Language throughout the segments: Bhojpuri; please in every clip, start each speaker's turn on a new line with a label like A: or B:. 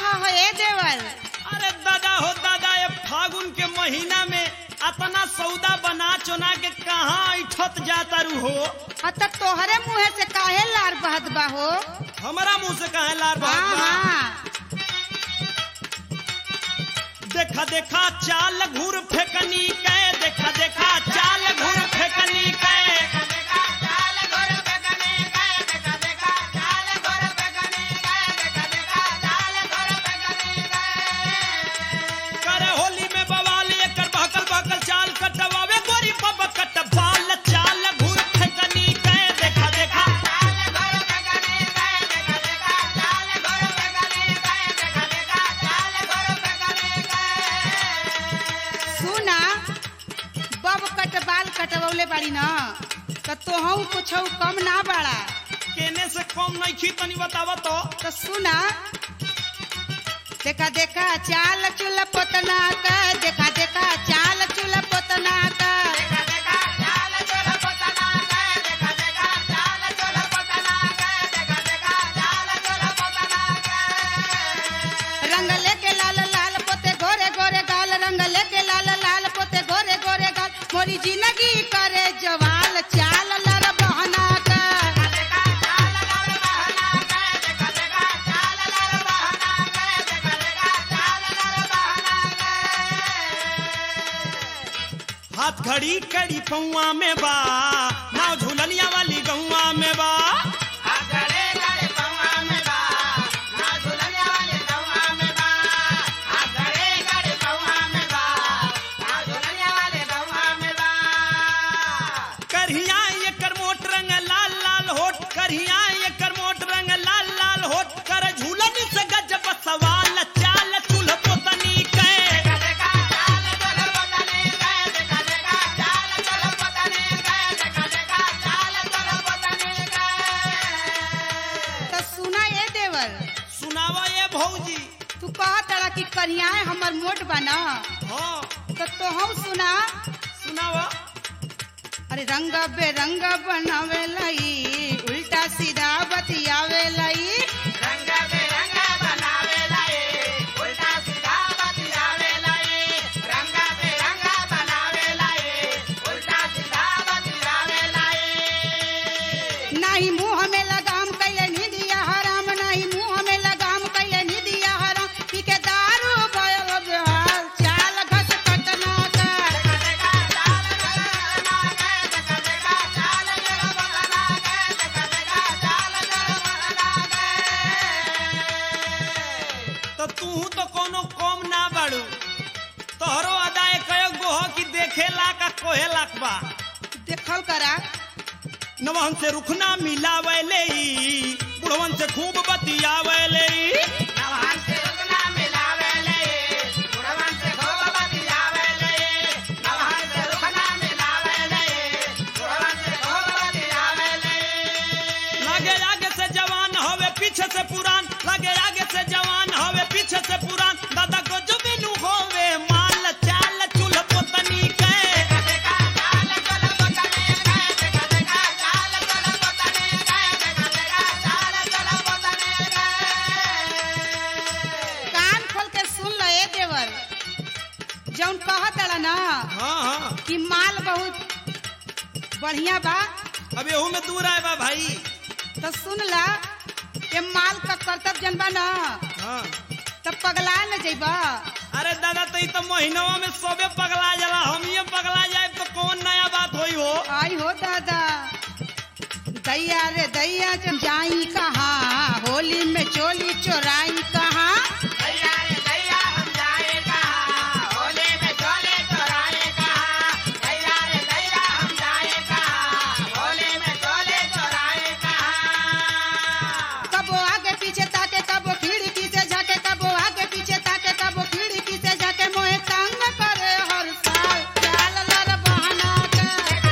A: हो ए देवर?
B: अरे दादा हो दादा, ये फागुन के महीना में अपना सौदा बना चुना के कहाँ इठत जाता रू हो?
A: त तोहरे मुँह से काहे लार बहत बा हो?
B: हमारा मुंह से कहे लार
A: हाँ
B: बात बा?
A: हाँ।
B: देखा देखा चाल घूर फेंकनी के, देखा देखा चाल घूर फेंकनी के। करे होली में बवाल एकर बहकल बहकल चाल कटवावे गोरी बब कट बाल चाल घूर फेंकनी के। देखा देखा
A: सुना, बब कट बाल कटवले बाड़ी न त तोहू कुछ कम ना बाड़ा।
B: केने से कम नहीं खी, तनी बतावा तो।
A: सुना, देखा देखा चाल चूल्हा पोतना का, देखा देखा चाल चूल्हा पोतना का। रंग लेके लाल लाल पोते गोरे गोरे गाल, रंग लेके लाल लाल पोते गोरे गोरे गाल। मोरी जिंदगी करे जवाल चाल लर बहना का।
B: हाथ घड़ी कड़ी पौआ में बा, नाव झूलनिया वाली गौआ में बा। करहिया एकर मोट रंग लाल लाल होठ, करहिया एकर मोट रंग लाल लाल होठ। कर झूलनी से गजब सवाल चाल चूल्ह पोतनी के।
A: तो सुना ये देवर,
B: सुनावा ये भौजी।
A: तू कहा तड़ा कि कन्या हमर मोट बना,
B: हाँ
A: तो तोहू सुना।
B: सुनावा।
A: अरे रंग बेरंग बनावे लई, उल्टा सीधा बतियावे लई। नहीं मुंह में लगाम कैले निदिया हराम, नहीं मुंह में लगाम कैले निदिया हराम। पी के दारू भयल बेहाल चाल घस कटना का।
B: तो तू तो कोनो कम ना बाड़ू, तोहरो अदाए कयो गो हो कि देखेला का कोहेला बा।
A: देखल करा,
B: नवहन से रुखना मिलावे ले, बुढ़वन से खूब बतियावे ले। लगे आगे से जवान होवे पीछे से पुरान, लगे आगे से जवान होवे पीछे से पुरान। दादा को जो बिनु होवे माल चाल चूल्ह पोतनी के।
A: कान खोल के सुन लो ए देवर, जौन कहत तड़ा ना
B: हाँ हाँ,
A: कि माल बहुत बढ़िया बा,
B: अब एहू में दूर आए बा भाई।
A: तो सुन ला, ये माल का कर्तव्य जनबा ना
B: हाँ।
A: तब पगला न जइबा।
B: अरे दादा तो महीनवा में सबे पगला जाला, हम ये पगला जाए तो कौन नया बात होई हो?
A: आई हो दादा, दैया रे दैया जम जाई कहाँ, होली में चोली चोराई कहाँ। कबो आगे पीछे ताके, कबो खिड़की से झाके, कबो आगे पीछे ताके, कबो खिड़की से झाके। मोहे तंग करे हर साल चाल लर बहना के।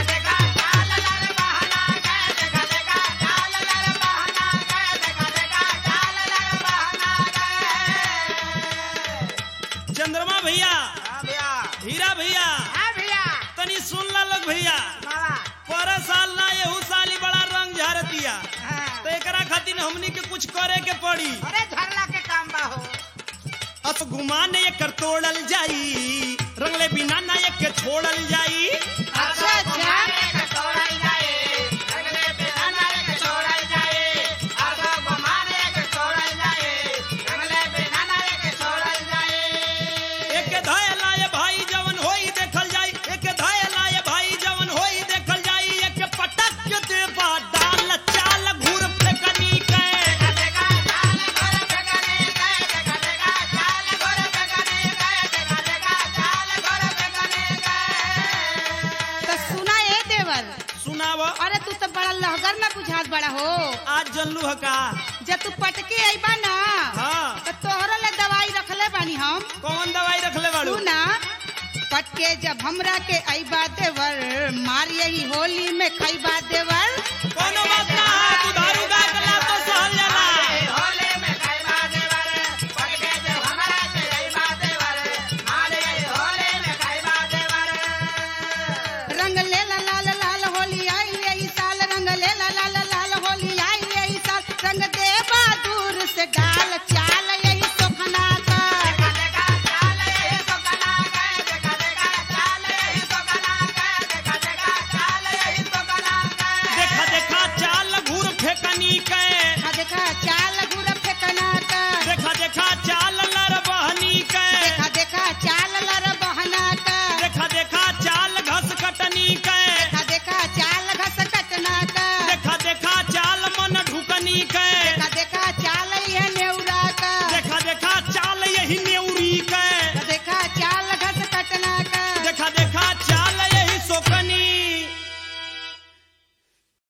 B: चंद्रमा भैया, हीरा भैया, तनी सुन ला लोग भैया। पर साल ना एहू साल ही बड़ा रंग झारतिया, तो एकरा खातिर हमनी के कुछ करे के पड़ी।
C: अरे धरला के काम बा हो।
B: अस गुमाने एकर तोड़ल जाई रंगले बिना ना एक छोड़ल जाई।
A: अच्छा अच्छा
B: एक धायलाए भाई जवन होई देखल जाई एक धायलाए भाई जवन होई देखल जाई एक पटक के देबा डाल चाल घूर फेकनी के।
A: तो सुना ए देवर,
B: सुनाव
A: अरे तू तो बड़ा लहगर में बुझात बड़ा हो।
B: आज जनलू ह का।
A: जब तू पटके अइबा ना
B: हाँ
A: तो तोहरा ले दवाई रखले बानी हम।
B: कौन दवाई रखले बाड़ू।
A: तू ना पटके जब हमरा के अइबा देवर मार यही होली में खइबा देवर।